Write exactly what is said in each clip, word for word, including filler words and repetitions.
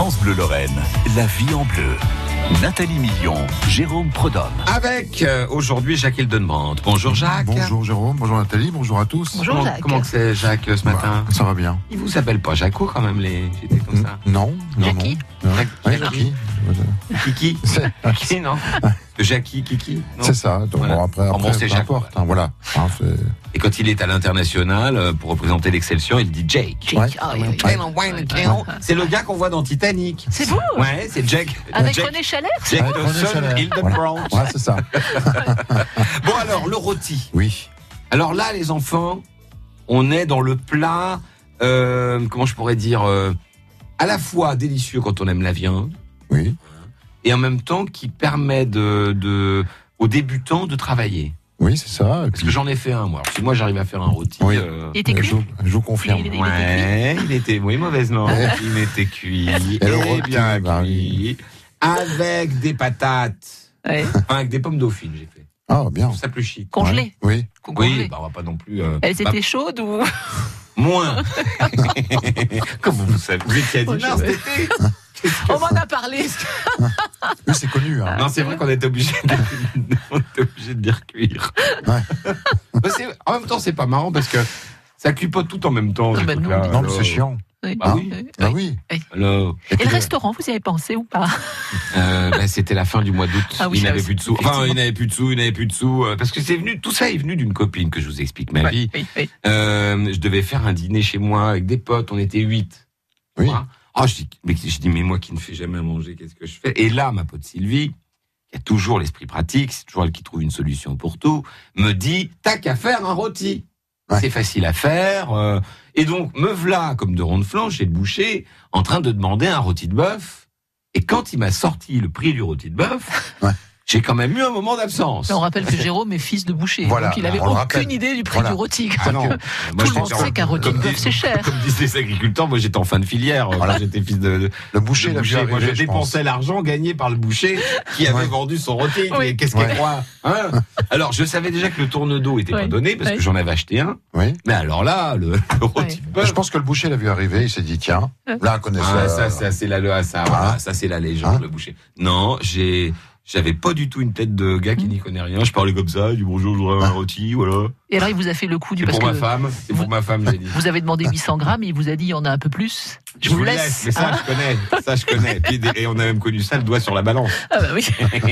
France Bleu Lorraine, la vie en bleu. Nathalie Million, Jérôme Prodhomme. Avec euh, aujourd'hui Jacques Hildenbrandt. Bonjour Jacques. Bonjour Jérôme, bonjour Nathalie, bonjour à tous. Bonjour Comment, Jacques. comment que c'est Jacques ce matin? Bah, ça va bien. Il vous appelle pas Jaco quand même les j'étais comme ça. Non, non, Jackie non. Jacques- Ouais, Jackie. Jackie. Kiki. C'est, Kiki non. Jackie Kiki. Non. c'est ça. Donc Voilà. bon, après, Oh, après bon, c'est peu Jacques. importe, hein, voilà. Hein, c'est... Et quand il est à l'international euh, pour représenter l'Excelsior, il dit Jake. Jake. Ouais. Ah, oui, oui. Ouais. C'est le gars qu'on voit dans Titanic. C'est vous Ouais, c'est Jake. Avec Jake, René Chalère Jake Avec René Dawson Chalère. Hildenbrandt. Ouais, c'est ça. Bon alors, le rôti. Oui. Alors là, les enfants, on est dans le plat, euh, comment je pourrais dire, euh, à la fois délicieux quand on aime la viande, Oui. et en même temps qui permet de, de, aux débutants de travailler. Oui, c'est ça. Et Parce puis, que j'en ai fait un, moi. Alors, si moi j'arrive à faire un rôti... Oui. euh, Il était je, cuit vous- je vous confirme. Il est- ouais, il était, oui, mauvaise langue. Ouais. Il était cuit, Et le et rôti, bien bah cuit, avec des patates, Ouais. enfin, avec des pommes dauphines, j'ai fait. Ah, bien. C'est ça plus chic. Congelé. Oui. Oui, Congelé. bah, on va pas non plus... euh, Elles bah, étaient chaudes ou moins. Comment vous savez? Vous étiez à Moi, Dinard je- cet été? On m'en a parlé. Oui, c'est connu. Hein. Non, c'est vrai qu'on était obligé de, on était obligé de dire cuire. Ouais. Mais c'est- en même temps, c'est pas marrant parce que ça cuit pas tout en même temps. Ah ces bah non, trucs-là. dis Non, mais Alors, c'est chiant. Oui. Bah oui. Oui. Ah oui. alors, Et Et puis, le restaurant, vous y avez pensé ou pas euh, bah, c'était la fin du mois d'août. Ah oui, il ça n'avait aussi, plus de sous. Enfin, effectivement. il n'avait plus de sous, il n'avait plus de sous. euh, Parce que c'est venu, tout ça est venu d'une copine que je vous explique ma Ouais, vie. oui, oui. Euh, je devais faire un dîner chez moi avec des potes. On était huit. Oui. Voilà. Ah, je dis, mais je dis, mais moi qui ne fais jamais à manger, qu'est-ce que je fais? Et là, ma pote Sylvie, qui a toujours l'esprit pratique, c'est toujours elle qui trouve une solution pour tout, me dit, t'as qu'à faire un rôti. Ouais. C'est facile à faire. euh, et donc, me v'là, comme de ronde flanche chez le boucher, en train de demander un rôti de bœuf. Et quand il m'a sorti le prix du rôti de bœuf, Ouais. j'ai quand même eu un moment d'absence. Mais on rappelle que Jérôme est fils de boucher, Voilà, donc il avait on le aucune rappelle. idée du prix Voilà. du rôti. Ah non, Donc, moi, tout je le monde pense- sait qu'un rôti de comme bœuf, dis- c'est cher. Comme disent les agriculteurs, moi j'étais en fin de filière. Voilà, j'étais fils de, de, Le boucher de l'a vu boucher. Moi, arriver, je je pense. dépensais l'argent gagné par le boucher qui avait Ouais. vendu son rôti. Oui. Mais qu'est-ce qu'elle Ouais. croit, hein? Alors, je savais déjà que le tourne d'eau était Ouais. pas donné parce Ouais. que j'en avais acheté un. Oui. Mais alors là, le, le rôti Ouais. de bœuf. Je pense que le boucher l'a vu arriver, il s'est dit, tiens, là, un connaisseur. Ah, ça, ça, c'est la, le- ça, voilà, Ah. ça, c'est la légende, Hein? le boucher. Non, j'ai, j'avais pas du tout une tête de gars qui n'y connaît rien. Je parlais comme ça, du bonjour, je voudrais un rôti, voilà. Et alors, il vous a fait le coup du... C'est Parce pour ma que femme, c'est pour ma femme, j'ai dit. vous avez demandé huit cents grammes et il vous a dit, il y en a un peu plus. Je, vous le laisse. mais ça, hein. je connais, ça, je connais. Puis, et on a même connu ça, le doigt sur la balance. Ah bah oui.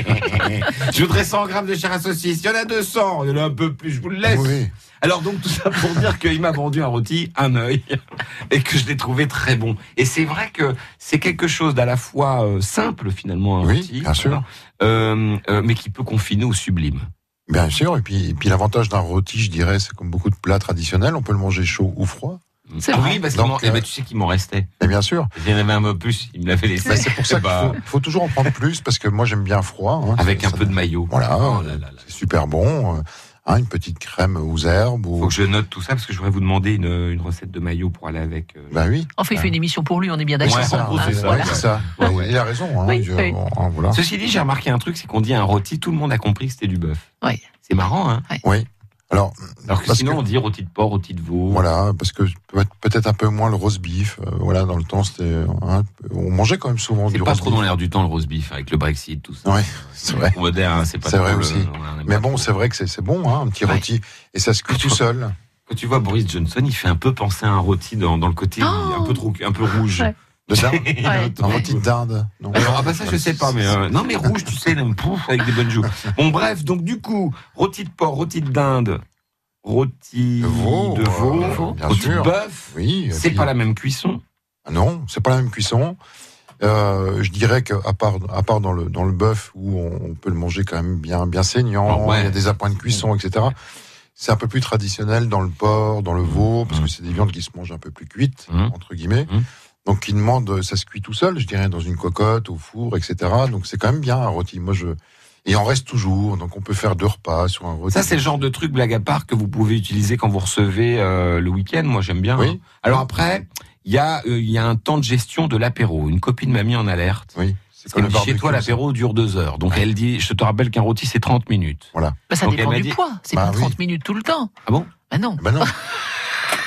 Je voudrais cent grammes de chair à saucisse. Il y en a deux cents. Il y en a un peu plus. Je vous le laisse. Oui. Alors, donc, tout ça pour dire qu'il m'a vendu un rôti, un œil, et que je l'ai trouvé très bon. Et c'est vrai que c'est quelque chose d'à la fois euh, simple, finalement, un Oui, rôti. bien sûr. Euh, euh, mais qui peut confiner au sublime. Bien sûr. Et puis, et puis l'avantage d'un rôti, je dirais, c'est comme beaucoup de plats traditionnels, on peut le manger chaud ou froid. C'est Ah vrai. oui, parce qu'il Donc, m'en- eh ben, euh, tu sais qu'il m'en restait. Et bien sûr. Il y en avait un peu plus, il me l'avait laissé. Bah, c'est pour ça qu'il Bah, faut, faut toujours en prendre plus, parce que moi, j'aime bien froid. Hein, avec ça- un ça- peu de maillot. Voilà. Oh là là là. C'est super bon. euh, hein, une petite crème aux herbes. Ou... Faut que je note tout ça parce que je voudrais vous demander une, une recette de maillot pour aller avec. euh, Bah oui. Enfin, il fait une émission pour lui, on est bien d'accord. Ouais, C'est ça, en gros, hein, c'est ouais, ça, ouais. c'est ça. Ouais, ouais. Il a raison. Hein, Oui, je- oui. bon, hein, voilà. Ceci dit, j'ai remarqué un truc, c'est qu'on dit un rôti, tout le monde a compris que c'était du bœuf. Oui. C'est marrant, hein. Oui. Alors, Alors que parce sinon, que- on dit rôti de porc, rôti de veau. voilà, parce que peut- peut-être un peu moins le roast beef. euh, voilà, dans le temps, c'était, hein, on mangeait quand même souvent C'est du pas roast trop dans beef. l'air du temps le roast beef avec le Brexit, tout ça. Ouais, c'est vrai. Moderne, hein, c'est pas C'est trop vrai le- aussi. on aime Mais pas bon, trop. c'est vrai que c'est c'est bon, hein, un petit Ouais. rôti, et ça se cuit tout seul. Quand tu vois Boris Johnson, il fait un peu penser à un rôti dans, dans le côté Oh un peu trop, un peu rouge. Ouais. De dinde, Il a Ouais. un un ton- rôti de dinde. Non. Alors, ah bah ça, je sais pas, mais euh, non, mais rouge, tu sais, là, pouf, avec des bonnes joues. Bon, bref, donc du coup, rôti de porc, rôti de dinde, rôti De veau, de veau, euh, bien rôti de sûr. bœuf. Oui. et C'est puis- pas la même cuisson. Non, c'est pas la même cuisson. Euh, je dirais qu'à part, à part dans le, dans le bœuf, où on, on peut le manger quand même bien, bien saignant, Oh, ouais. il y a des appoints de cuisson, et cetera. C'est un peu plus traditionnel dans le porc, dans le veau, parce que c'est des viandes qui se mangent un peu plus cuites, Mmh. entre guillemets. Mmh. Donc, qui demandent, ça se cuit tout seul, je dirais, dans une cocotte, au four, et cetera. Donc, c'est quand même bien un rôti. Moi, je, et il en reste toujours. Donc, on peut faire deux repas sur un rôti. Ça, c'est le genre de truc, blague à part, que vous pouvez utiliser quand vous recevez euh, le week-end. Moi, j'aime bien. Oui. hein. Alors après, il y, a, euh, il y a un temps de gestion de l'apéro. Une copine m'a mis en alerte. Oui. Parce comme qu'elle le me dit, chez toi, barbecue, l'apéro dure deux heures. Donc, elle dit, je te rappelle qu'un rôti, c'est trente minutes. Voilà. Bah, ça Donc, dépend elle m'a du dit- poids. C'est Bah pas oui. trente minutes tout le temps. Ah bon? Bah non. Ben non.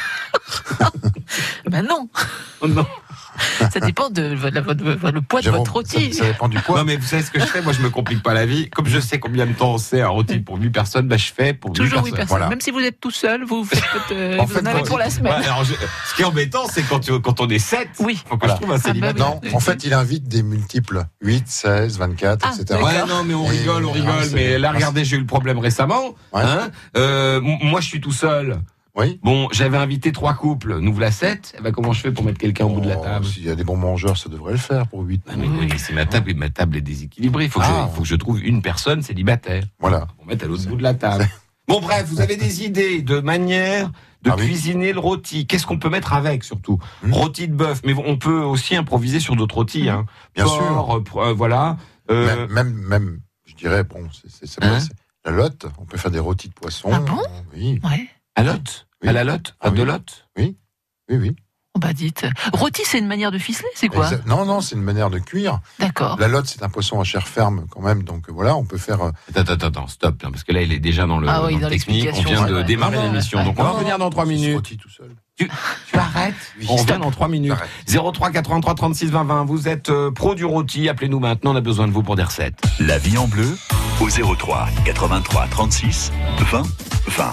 Ben non, Oh non. ça dépend de votre- votre- votre- le poids de Jérôme, votre rôti. Ça, ça dépend du poids. Non mais vous savez ce que je fais? Moi je me complique pas la vie. Comme je sais combien de temps c'est un rôti pour huit personnes, bah je fais pour huit Toujours personnes. huit personnes. Voilà. Même si vous êtes tout seul, vous faites euh, En vous fait, en avez quand- pour la semaine. Ouais, alors, je- ce qui est embêtant, c'est quand, tu- quand on est sept, Oui. faut que Voilà. je trouve un Ah, bah célibataire. Non, en fait, il invite des multiples. huit, seize, vingt-quatre, Ah, et cetera. d'accord. Ouais, non, mais on Et- rigole, on ah, rigole. c'est- Mais là, ah, regardez, j'ai eu le problème récemment. Ouais. Hein euh, m- moi, je suis tout seul. Oui. Bon, j'avais invité trois couples. Nous voilà sept. Eh ben, comment je fais pour mettre quelqu'un au bout de la Oh, table? S'il y a des bons mangeurs, ça devrait le faire pour huit. Ah, mais oui, c'est ma table et ma table est déséquilibrée. Il faut, que Ah. je- faut que je trouve une personne célibataire Voilà. pour mettre à l'autre bout de la table. Bon, bref, vous avez des idées de manière de Ah oui. cuisiner le rôti. Qu'est-ce qu'on peut mettre avec, surtout? Hmm. Rôti de bœuf. Mais on peut aussi improviser sur d'autres rôtis, hein. Bien Porc, sûr. euh, pr- euh, voilà. Euh, Même, même, même, je dirais, bon, c'est, c'est, c'est Hein pas- c'est- la lotte, on peut faire des rôtis de poisson. Ah bon? Oui, Ouais. à l'hôte? Oui. À la lotte? Ah À de oui. lotte? oui, oui. Oh, bah dites. Rôti, c'est une manière de ficeler, c'est quoi? Exa- Non, non, c'est une manière de cuire. D'accord. La lotte, c'est un poisson à chair ferme quand même, donc euh, voilà, on peut faire. euh, Attends, attends, attends, stop, hein, parce que là, il est déjà dans le, Ah oui, dans le dans technique. On l'explication, vient de ouais. démarrer Non, non, l'émission. ouais. Donc, on va non, revenir dans trois c'est minutes. rôti tout seul. Tu, tu arrêtes? Oui, On revient stop. dans trois minutes. J'arrête. zéro trois quatre-vingt-trois trente-six vingt vingt. Vous êtes euh, pro du rôti. Appelez-nous maintenant. On a besoin de vous pour des recettes. La vie en bleu au zéro trois quatre-vingt-trois trente-six vingt vingt.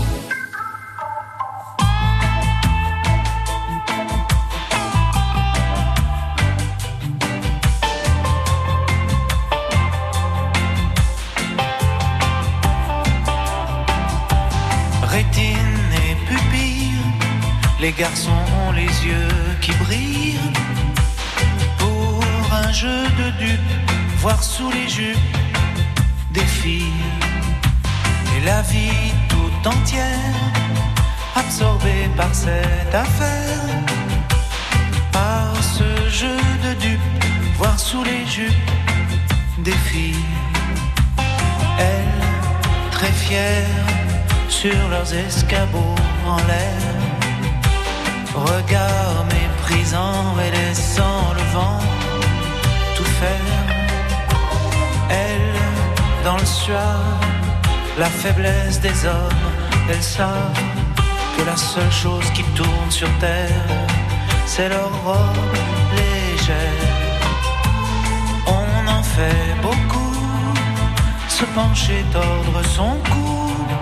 Rétine et pupille, les garçons ont les yeux qui brillent. Pour un jeu de dupes, voir sous les jupes des filles. Et la vie tout entière, absorbée par cette affaire. Par ce jeu de dupes, voir sous les jupes des filles. Elles, très fières, sur leurs escabeaux en l'air, regard méprisant et laissant le vent tout faire. Elles, dans le suave, la faiblesse des hommes, elles savent que la seule chose qui tourne sur terre, c'est leur robe légère. On en fait beaucoup, se pencher, tordre son cou,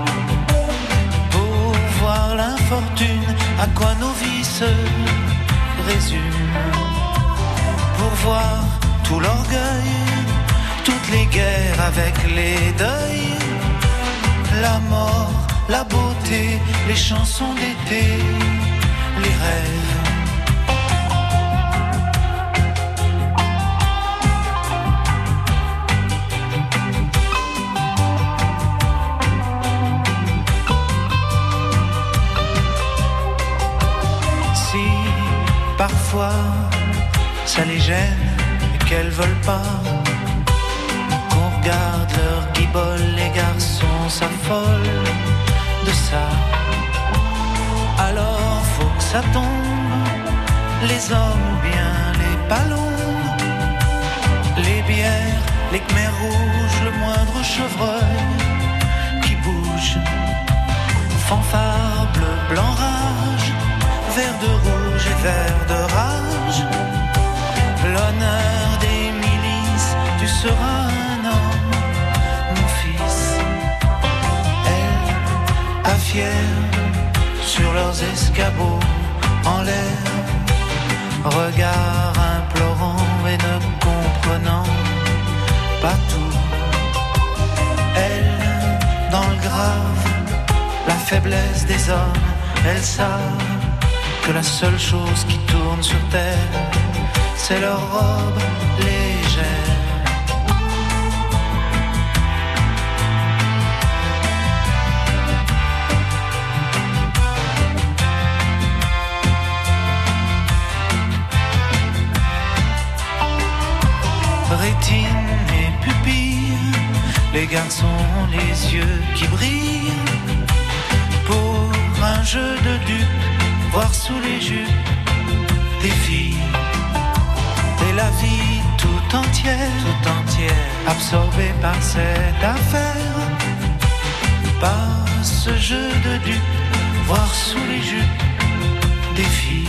voir l'infortune, à quoi nos vies se résument. Pour voir tout l'orgueil, toutes les guerres avec les deuils, la mort, la beauté, les chansons d'été, les rêves. Parfois, ça les gêne et qu'elles veulent pas qu'on regarde leur guibole. Les garçons s'affolent de ça. Alors faut que ça tombe, les hommes ou bien les ballons, les bières, les khmers rouges, le moindre chevreuil qui bouge. Fanfare, bleu, blanc, rage, vert de rouge et vert de rage. L'honneur des milices, tu seras un homme, mon fils. Elles, à fière, sur leurs escabeaux en l'air, regard implorant et ne comprenant pas tout. Elles, dans le grave, la faiblesse des hommes, elles savent que la seule chose qui tourne sur terre, c'est leur robe légère. Rétine et pupille, les garçons ont les yeux qui brillent. Pour un jeu de dupes, voir sous les jupes des filles. Et la vie tout entière, tout entière, absorbée par cette affaire. Par ce jeu de dupes, voir sous les jupes des filles.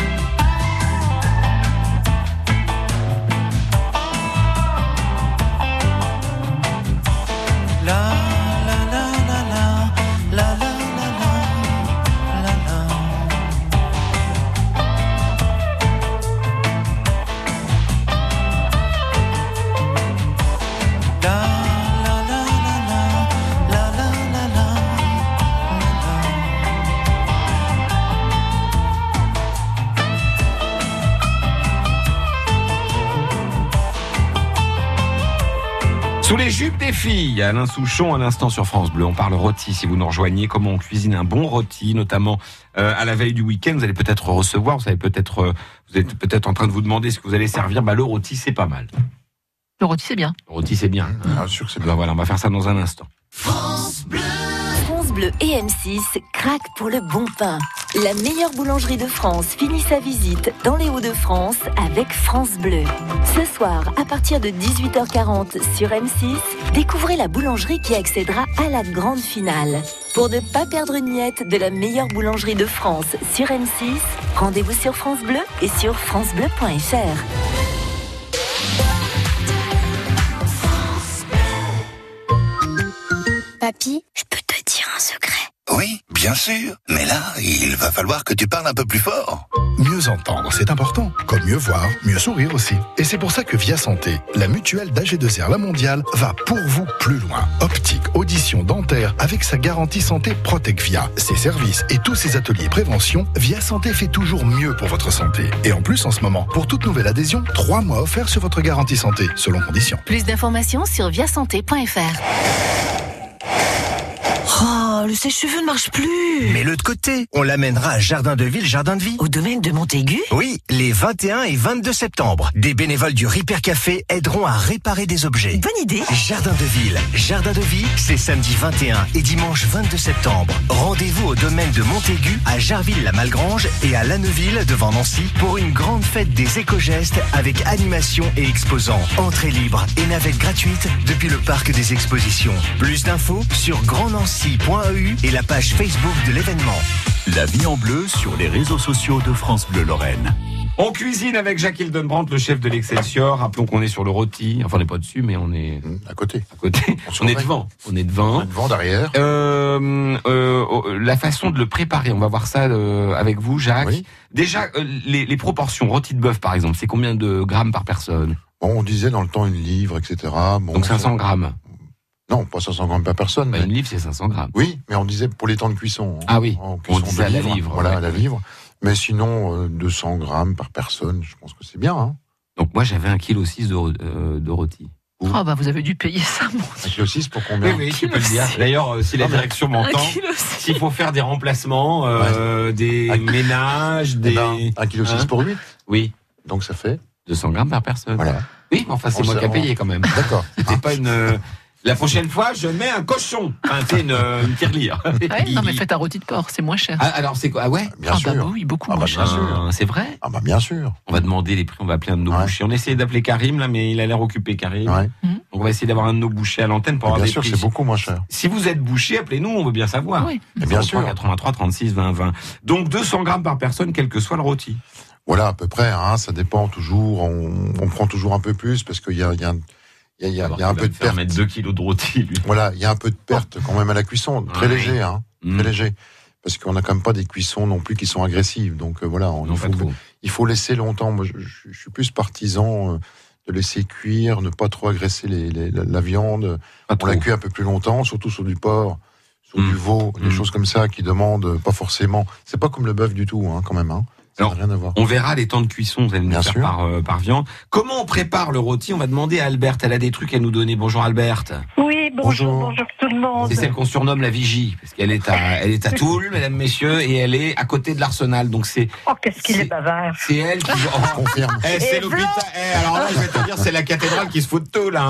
La la la la la la la la la la la. La la la la la la la la la. Sous les jupes des filles, Alain Souchon à l'instant sur France Bleu. On parle rôti si vous nous rejoignez. Comment on cuisine un bon rôti, notamment euh, à la veille du week-end. Vous allez peut-être recevoir, vous savez peut-être, euh, vous êtes peut-être en train de vous demander ce que vous allez servir. Bah le rôti c'est pas mal. Le rôti, c'est bien. Le rôti c'est bien. Bien sûr que c'est Bah, bien. voilà, on va faire ça dans un instant. France Bleu et M six craquent pour le bon pain. La meilleure boulangerie de France finit sa visite dans les Hauts-de-France avec France Bleu. Ce soir, à partir de dix-huit heures quarante sur M six, découvrez la boulangerie qui accédera à la grande finale. Pour ne pas perdre une miette de la meilleure boulangerie de France sur M six, rendez-vous sur France Bleu et sur francebleu point f r. Papy, je peux te dire un secret? Oui, bien sûr. Mais là, il va falloir que tu parles un peu plus fort. Mieux entendre, c'est important. Comme mieux voir, mieux sourire aussi. Et c'est pour ça que Via Santé, la mutuelle d'A G deux R La Mondiale, va pour vous plus loin. Optique, audition, dentaire, avec sa garantie santé Protecvia. Ses services et tous ses ateliers prévention, Via Santé fait toujours mieux pour votre santé. Et en plus, en ce moment, pour toute nouvelle adhésion, trois mois offerts sur votre garantie santé, selon conditions. Plus d'informations sur via santé point f r. Oh, le sèche-cheveux ne marche plus. Mets-le de côté. On l'amènera à Jardin de Ville, Jardin de Vie. Au domaine de Montaigu? Oui, les vingt et un et vingt-deux septembre. Des bénévoles du Repair Café aideront à réparer des objets. Bonne idée. Jardin de Ville, Jardin de Vie, c'est samedi vingt et un et dimanche vingt-deux septembre. Rendez-vous au domaine de Montaigu, à Jarville-la-Malgrange et à Lanneuville, devant Nancy, pour une grande fête des éco-gestes avec animation et exposants. Entrée libre et navette gratuite depuis le parc des expositions. Plus d'infos sur grand nancy point e u et la page Facebook de l'événement. La vie en bleu sur les réseaux sociaux de France Bleu Lorraine. On cuisine avec Jacques Hildenbrandt, le chef de l'Excelsior. Rappelons qu'on est sur le rôti. Enfin, on n'est pas dessus, mais on est Mmh, à côté. à côté. On On est surveille. devant. On est devant. Devant, derrière. Euh, euh, euh, la façon de le préparer, on va voir ça euh, avec vous, Jacques. Oui. Déjà, euh, les, les proportions, rôti de bœuf par exemple, c'est combien de grammes par personne? Bon, on disait dans le temps une livre, et cetera. Bon, Donc cinq cents grammes. Non, pas cinq cents grammes par personne. Bah, mais- une livre, c'est cinq cents grammes. Oui, mais on disait pour les temps de cuisson. hein. Ah oui, En on cuisson disait de à la livre, Voilà, ouais. à la livre. Mais sinon, euh, deux cents grammes par personne, je pense que c'est bien. Hein. Donc moi, j'avais un virgule six kilos de, euh, de rôti. Oh, bah, vous avez dû payer ça, mon Un kilo six pour combien? Oui, oui, tu peux le dire. D'ailleurs, euh, si la Non, mais- direction m'entend, Un kilo six. s'il faut faire des remplacements, euh, des Ah. ménages, Eh des... ben, un kilo six Hein pour huit. Oui, Donc ça fait. deux cents grammes par personne. Voilà. Oui, mais enfin, c'est On moi se- qui ai on- payé quand même. D'accord. C'était pas une... euh, La prochaine fois, je mets un cochon. Enfin, c'est une, une tirelire. Ouais, non, mais faites un rôti de porc, c'est moins cher. Ah, alors, c'est quoi? Ah ouais? Bien ah, sûr. bah oui, beaucoup Ah, moins bah, cher. bien sûr. Ah, c'est vrai? Ah bah bien sûr. On va demander les prix, on va appeler un de nos Ouais. bouchers. On essaie d'appeler Karim, là, mais il a l'air occupé, Karim. Ouais. Donc, on va essayer d'avoir un de nos bouchers à l'antenne pour Et avoir bien des sûr, prix. c'est beaucoup moins cher. Si vous êtes boucher, appelez-nous, on veut bien savoir. Oui. Et bien sûr. quatre-vingt-trois, trente-six, vingt, vingt. Donc, deux cents grammes par personne, quel que soit le rôti. Voilà, à peu près. Hein, ça dépend toujours. On, on prend toujours un peu plus parce qu'il y a, il y a, un- il y a, il y a, il y a un peu de perte. mettre deux kilos de rôti, lui. Voilà, il y a un peu de perte quand même à la cuisson. Très Ouais. léger, hein. Mmh. Très léger. Parce qu'on n'a quand même pas des cuissons non plus qui sont agressives. Donc euh, voilà, on, Non, il, pas faut, trop. il faut laisser longtemps. Moi, je, je- je suis plus partisan euh, de laisser cuire, ne pas trop agresser les, les- la, la viande. Pas On trop. la cuit un peu plus longtemps, surtout sur du porc, sur Mmh. du veau, des Mmh. choses comme ça qui demandent pas forcément. C'est pas comme le bœuf du tout, hein, quand même. Hein. Ça n'a Alors, rien à voir. On verra les temps de cuisson, vous allez nous Bien faire sûr. par, euh, par viande. Comment on prépare le rôti? On va demander à Alberte, elle a des trucs à nous donner. Bonjour Alberte. Oui, bonjour, Bonjour. bonjour tout le monde. C'est celle qu'on surnomme la Vigie, parce qu'elle est à, elle est à Toul, mesdames, messieurs, et elle est à côté de l'Arsenal. Donc c'est, Oh, qu'est-ce qu'il c'est- est bavard. c'est elle qui, Je oh, confirme. eh, c'est Et l'hôpital. Eh, alors là, je vais te dire, c'est la cathédrale qui se fout de tout, là.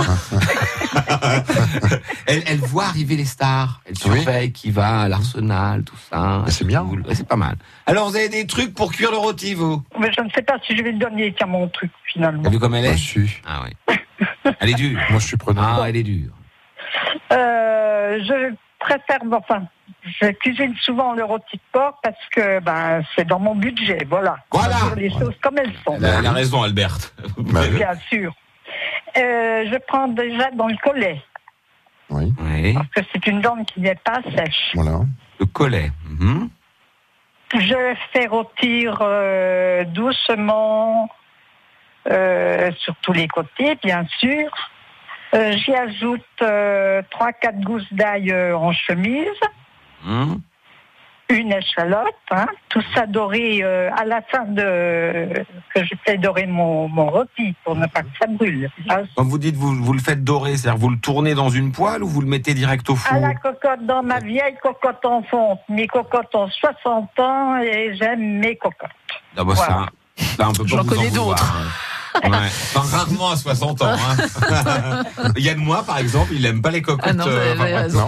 hein. elle, elle voit arriver les stars. Elle Oui. surveille qui va à l'Arsenal, tout ça. Mais c'est bien. Toul. Ouais, c'est pas mal. Alors, vous avez des trucs pour cuire le rôti, vous? Mais je ne sais pas si je vais le donner, tiens, mon truc, finalement. T'as vu comme elle Moi, est? je suis, Ah oui. Elle est dure. moi, je suis preneur. Ah, elle est dure. Euh, je préfère, enfin, je cuisine souvent le rôti de porc parce que ben, c'est dans mon budget, voilà. Voilà. On va dire les choses comme elles sont. Elle a, elle a raison, Albert. Bien sûr. Euh, je prends déjà dans le collet. Oui. Oui. Parce que c'est une viande qui n'est pas sèche. Voilà. Le collet. Mhm. Je fais rôtir euh, doucement euh, sur tous les côtés, bien sûr. Euh, j'y ajoute euh, trois quatre gousses d'ail euh, en chemise, Mhm. une échalote, hein, tout ça doré euh, à la fin de que je fais dorer mon, mon rôti pour ne pas que ça brûle. Là, Quand vous dites vous, vous le faites dorer, c'est-à-dire vous le tournez dans une poêle ou vous le mettez direct au four? à la cocotte, dans ma vieille cocotte en fonte. Mes cocottes ont soixante ans et j'aime mes cocottes. Ah bah Voilà. ça, ça, on peut pas J'en vous connais en vouloir, d'autres. hein. Ouais. Enfin, rarement à soixante ans. Hein. Yann Moix, par exemple, il aime pas les cocottes. Ah non, vous avez enfin, raison.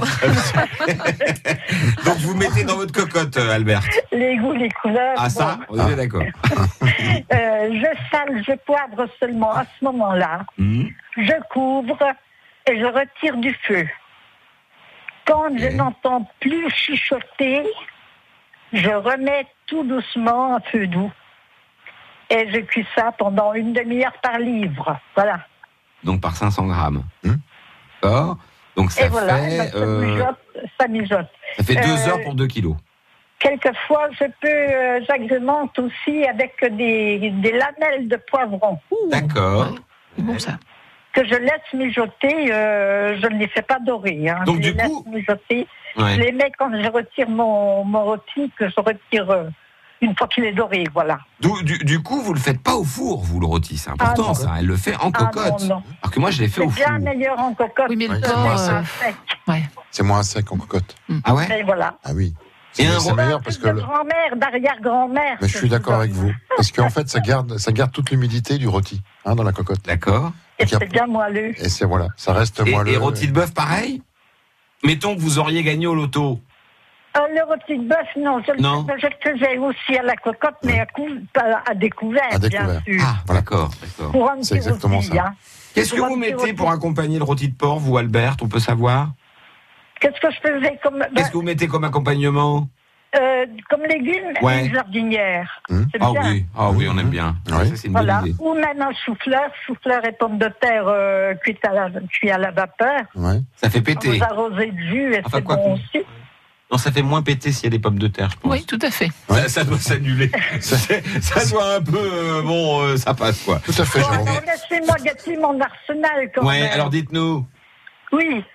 Donc vous mettez dans votre cocotte, euh, Albert. Les goûts, les couleurs. Ah ça, bon. on est d'accord. Euh, je sale, je poivre seulement à ce moment-là. Mmh. Je couvre et je retire du feu. Quand Ok. je n'entends plus chuchoter, je remets tout doucement à feu doux. Et je cuis ça pendant une demi-heure par livre. Voilà. Donc par cinq cents grammes. Mmh. D'accord. Donc ça et voilà, et ben, fait, ça, euh, mijote, ça mijote. ça fait deux Euh, heures pour deux kilos. Quelquefois, je peux, euh, j'agrémente aussi avec des, des lamelles de poivron. D'accord. Ouais. C'est bon ça. Que je laisse mijoter, euh, je ne les fais pas dorer. Hein. Donc, je du les coup- laisse mijoter. Ouais. Je les mets quand je retire mon, mon rôti, que je retire euh, une fois qu'il est doré, voilà. Du, du, du coup, vous le faites pas au four, vous le rôti, c'est important Ah, non. ça. Elle le fait en Ah, cocotte. non, non. Alors que moi, je l'ai fait C'est au four. bien meilleur en cocotte. Oui, mais le Ouais, porc, c'est moins euh, sec. ouais. C'est moins sec en cocotte. Ah ouais. Et voilà. Ah oui. Et C'est un c'est ro- meilleur parce que. de le- grand-mère, d'arrière-grand-mère. Mais je que suis d'accord vous avec vous. Parce qu'en fait, ça garde, ça garde toute l'humidité du rôti hein, dans la cocotte. D'accord. Et Donc, il y a- c'est bien moelleux. Et c'est voilà, ça reste Et, moelleux. et rôti de bœuf, pareil. Mettons que vous auriez gagné au loto. Euh, le rôti de bœuf, non, je, le- Non. je le faisais aussi à la cocotte, mais à, cou- à, à découvert, À bien découvert. sûr. Ah, d'accord, d'accord. Pour un C'est petit exactement rôti, ça. hein. Qu'est-ce que Pour un vous petit mettez rôti. pour accompagner le rôti de porc, vous, Albert? On peut savoir. Qu'est-ce que je faisais comme, ben, Qu'est-ce que vous mettez comme accompagnement? euh, comme légumes? Ouais. Une jardinière. Hum. C'est Ah bien. oui, ah oui, on aime bien. Oui. Ça, c'est une Voilà. bonne idée. Ou même un chou-fleur, chou-fleur et pommes de terre euh, cuites à la, cuit à la vapeur. Ouais. Ça fait péter. Vous arrosez de jus et Enfin, c'est quoi bon que- aussi. Non, ça fait moins péter s'il y a des pommes de terre, je pense. Oui, tout à fait. Ça, ça doit s'annuler. ça, ça doit un peu, euh, bon, euh, ça passe quoi. Tout à fait, Bon, Jérôme. alors laissez-moi gâter mon arsenal quand Ouais, même. alors dites-nous. Oui.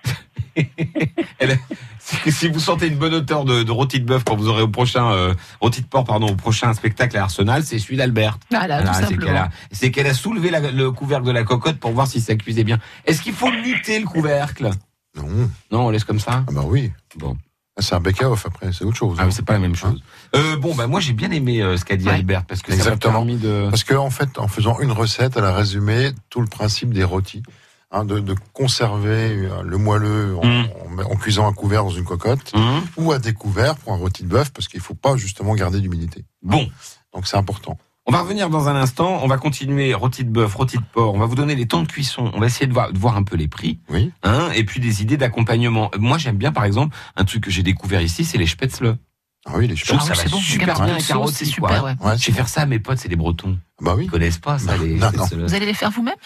Elle- si, si vous sentez une bonne odeur de, de rôti de bœuf quand vous aurez au prochain euh, rôti de porc, pardon, au prochain spectacle à Arsenal, c'est celui d'Albert. Voilà, tout c'est simplement. qu'elle a, c'est qu'elle a soulevé la- le couvercle de la cocotte pour voir si ça cuisait bien. Est-ce qu'il faut lutter le couvercle? Non. Non, on laisse comme ça. Ah bah oui. Bon. C'est un bake-off après, c'est autre chose. Ah, mais c'est pas la même chose. Euh, bon, bah moi j'ai bien aimé euh, ce qu'a dit Ouais. Albert parce que Exactement. ça m'a permis de. Parce que en fait, en faisant une recette, elle a résumé tout le principe des rôtis, hein, de, de conserver euh, le moelleux en, Mm. en- en cuisant un couvert dans une cocotte Hum. ou à découvert pour un rôti de bœuf, parce qu'il faut pas justement garder d'humidité. Bon. Donc c'est important. On va revenir dans un instant, on va continuer rôti de bœuf, rôti de porc, on va vous donner les temps de cuisson, on va essayer de voir, de voir un peu les prix, Oui. hein, et puis des idées d'accompagnement. Moi j'aime bien par exemple, un truc que j'ai découvert ici, c'est les spätzle. Ah oui, les Je trouve cheveux. que Ah ça oui, va c'est bon, super avec un bien peu de avec un sauce, rôti, c'est quoi, super, hein. ouais. Ouais, Je vais faire ça à mes potes, c'est des Bretons. Bah oui. Ils connaissent pas ça, les Non, non. spätzle. Vous allez les faire vous-même?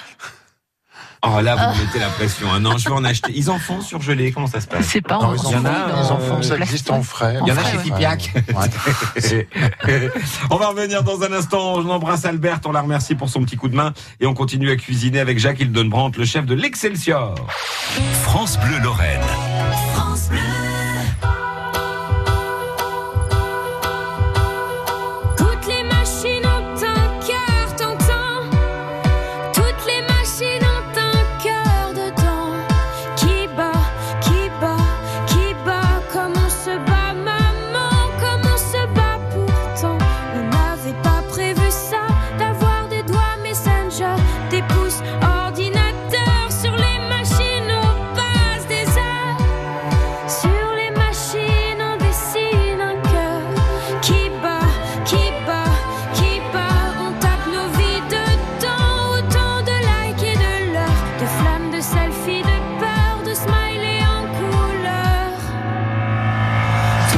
Oh là, vous me mettez la pression. Ah non, je vais en acheter. Ils en font surgelés, comment ça se passe? C'est pas Non, en ils il y en en a, font, euh, ils en font, ça plastique. existe en frais. Il y en a frais, chez ouais. Fipiac. Ouais. On va revenir dans un instant. On embrasse Albert, on la remercie pour son petit coup de main. Et on continue à cuisiner avec Jacques Hildebrandt, le chef de l'Excelsior. France Bleu Lorraine. France Bleu. Toutes les machines ont un cœur tentant. Toutes les machines ont un cœur dedans. Qui bat, qui bat, qui bat. Comme on se bat, maman, comme on se bat pourtant. On n'avait pas prévu ça, d'avoir des doigts Messenger, des pouces ordinateurs. Sur les machines on passe des heures. Sur les machines on dessine un cœur. Qui bat, qui bat, qui bat. On tape nos vies dedans. Autant de likes et de leurs, de flammes, de selfies, de peur, de smileys en couleur.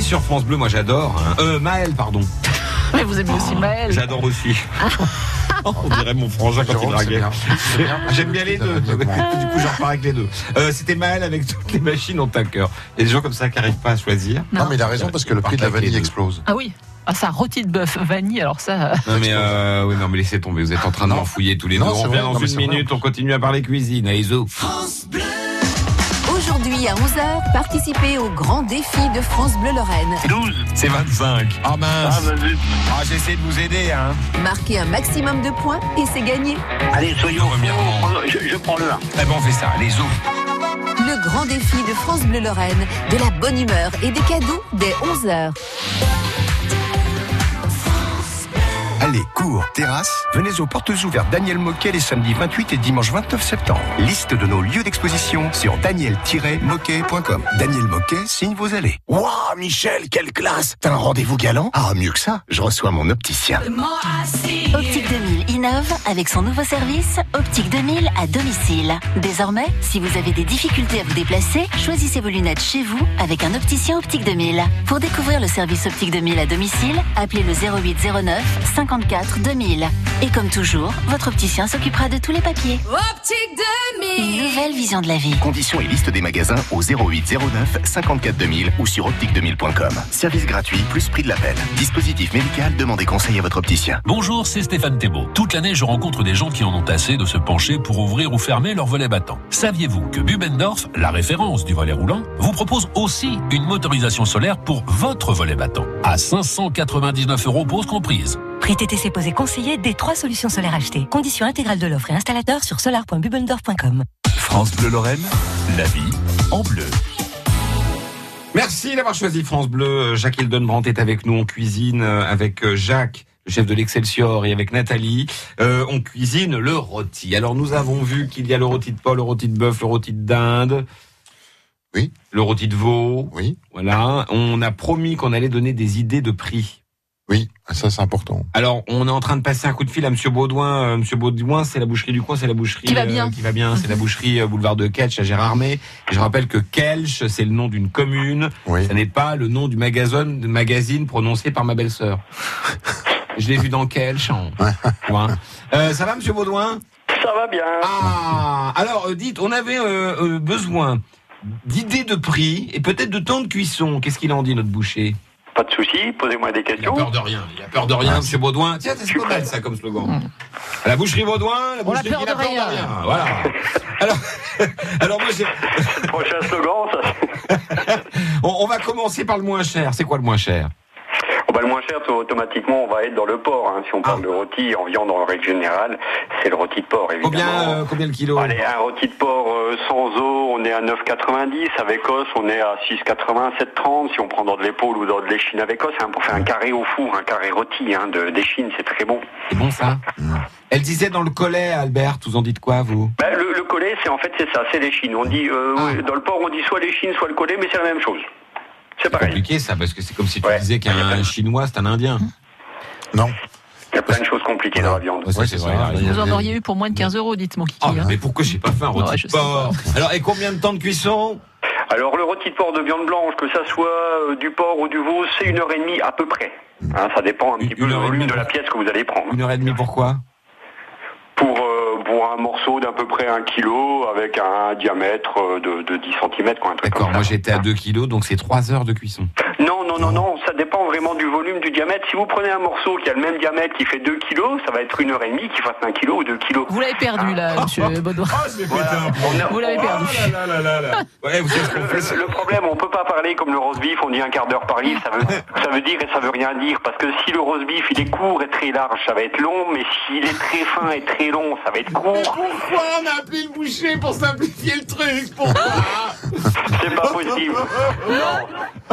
sur France Bleu, moi j'adore. Hein. Euh, Maël, pardon. Mais vous aimez aussi Maël. J'adore aussi. On dirait mon frangin quand il draguait. J'aime bien les deux. Du coup, j'en repars avec les deux. Euh, C'était Maël avec toutes les machines en tacker. Il y a des gens comme ça qui n'arrivent pas à choisir. Non, mais il a raison parce que le prix de la vanille explose. Ah oui. Ah ça, rôti de bœuf, vanille, alors ça... Non mais, euh, oui, non mais laissez tomber, vous êtes en train de m'enfouiller tous les deux. On revient dans une minute, on continue à parler cuisine. Allez, zo. France Bleu. Aujourd'hui à onze heures, participez au grand défi de France Bleu Lorraine. douze, c'est vingt-cinq. Ah mince. Ah, bah, ah j'essaie de vous aider, hein. Marquez un maximum de points et c'est gagné. Allez, soyons premièrement. Je, je prends le un. Eh ben on fait ça, allez, zo. Le grand défi de France Bleu Lorraine, de la bonne humeur et des cadeaux dès onze heures. Allez, cours, terrasse, venez aux portes ouvertes Daniel Moquet les samedis vingt-huit et dimanche vingt-neuf septembre. Liste de nos lieux d'exposition sur daniel tiret moquet point com. Daniel Moquet signe vos allées. Waouh, Michel, quelle classe! T'as un rendez-vous galant? Ah, mieux que ça, je reçois mon opticien. Optique deux mille innove avec son nouveau service Optique deux mille à domicile. Désormais, si vous avez des difficultés à vous déplacer, choisissez vos lunettes chez vous avec un opticien Optique deux mille. Pour découvrir le service Optique deux mille à domicile, appelez le zéro huit zéro neuf cinquante-quatre deux mille. Et comme toujours, votre opticien s'occupera de tous les papiers. Optique deux mille. Une nouvelle vision de la vie. Conditions et liste des magasins au zéro huit zéro neuf cinquante-quatre deux mille ou sur optique deux mille point com. Service gratuit plus prix de l'appel. Dispositif médical, demandez conseil à votre opticien. Bonjour, c'est Stéphane Thébault. Toute l'année, je rencontre des gens qui en ont assez de se pencher pour ouvrir ou fermer leur volet battant. Saviez-vous que Bubendorf, la référence du volet roulant, vous propose aussi une motorisation solaire pour votre volet battant à cinq cent quatre-vingt-dix-neuf euros pause comprise. Prix T T C posé conseillé des trois solutions solaires achetées. Conditions intégrales de l'offre et installateur sur solar point bubendorf point com. France Bleu Lorraine, la vie en bleu. Merci d'avoir choisi France Bleu. Jacques Hildenbrandt est avec nous en cuisine avec Jacques, le chef de l'Excelsior, et avec Nathalie. Euh, on cuisine le rôti. Alors nous avons vu qu'il y a le rôti de porc, le rôti de bœuf, le rôti de dinde. Oui. Le rôti de veau. Oui. Voilà. On a promis qu'on allait donner des idées de prix. Oui, ça c'est important. Alors, on est en train de passer un coup de fil à Monsieur Baudouin. Euh, Monsieur Baudouin, c'est la boucherie du coin, c'est la boucherie qui va bien. Euh, qui va bien. C'est la boucherie euh, boulevard de Ketch à Gérardmer. Et je rappelle que Kelch, c'est le nom d'une commune. Oui. Ça n'est pas le nom du magazine, magazine prononcé par ma belle-sœur. Je l'ai vu dans Kelch. En... Ouais. Euh, ça va, Monsieur Baudouin? Ça va bien. Ah, alors euh, dites, on avait euh, euh, besoin d'idées de prix et peut-être de temps de cuisson. Qu'est-ce qu'il en dit, notre boucher? Pas de souci, posez-moi des questions. Il a peur de rien, il a peur de rien, Monsieur Baudouin. Tiens, c'est pas mal ça comme slogan. Mmh. À la boucherie Baudouin, la boucherie qui a peur de rien. rien. Voilà. Alors, alors moi j'ai... Prochain slogan, ça. on, on va commencer par le moins cher. C'est quoi le moins cher? Oh bah, le moins cher, automatiquement, on va être dans le porc. Hein. Si on parle ah. de rôti en viande en règle générale, c'est le rôti de porc, évidemment. Combien, euh, combien le kilo? Allez, un rôti de porc euh, sans os, on est à neuf quatre-vingt-dix. Avec os, on est à six quatre-vingts, sept trente. Si on prend dans de l'épaule ou dans de l'échine avec os, hein, pour faire un carré au four, un carré rôti hein, de, d'échine, c'est très bon. C'est bon ça. Mmh. Elle disait dans le collet, Albert, vous en dites quoi, vous? Ben, le, le collet, c'est en fait c'est ça, c'est l'échine. On dit euh, ah. Dans le porc, on dit soit l'échine, soit le collet, mais c'est la même chose. C'est pareil. compliqué ça, parce que c'est comme si tu ouais. disais qu'un Chinois, c'est un Indien. Non. Il y a plein de choses compliquées dans la viande. Ouais, c'est vrai. vrai. Vous en auriez eu pour moins de quinze euros, dites mon kiki. Oh, hein. Mais pourquoi j'ai pas fait un rôti de porc? Alors, et combien de temps de cuisson? Alors, le rôti de porc de viande blanche, que ça soit euh, du porc ou du veau, c'est une heure et demie à peu près. Hein, ça dépend un petit peu du volume de la pièce que vous allez prendre. Une heure et demie, pourquoi? Pour, euh, pour un morceau d'à peu près un kilo avec un diamètre de, de dix centimètres. Quoi, un truc D'accord, comme moi ça. j'étais à deux kilos, donc c'est trois heures de cuisson. Non, non, non, non, ça dépend vraiment du volume, du diamètre. Si vous prenez un morceau qui a le même diamètre, qui fait deux kilos, ça va être une heure et demie qui fasse un kilo ou deux kilos. Vous l'avez perdu là, ah. monsieur Baudouin. Ah, je l'ai pété un plomb. Vous l'avez perdu. Oh là là là là. Ouais, vous savez ce qu'on fait. Le, le problème, on peut pas parler comme le roast beef, on dit un quart d'heure par livre, ça veut, ça veut dire et ça veut rien dire. Parce que si le roast beef, il est court et très large, ça va être long, mais s'il est très fin et très long, ça va être court. Mais pourquoi on a appelé le boucher pour simplifier le truc? Pourquoi? C'est pas possible. Non.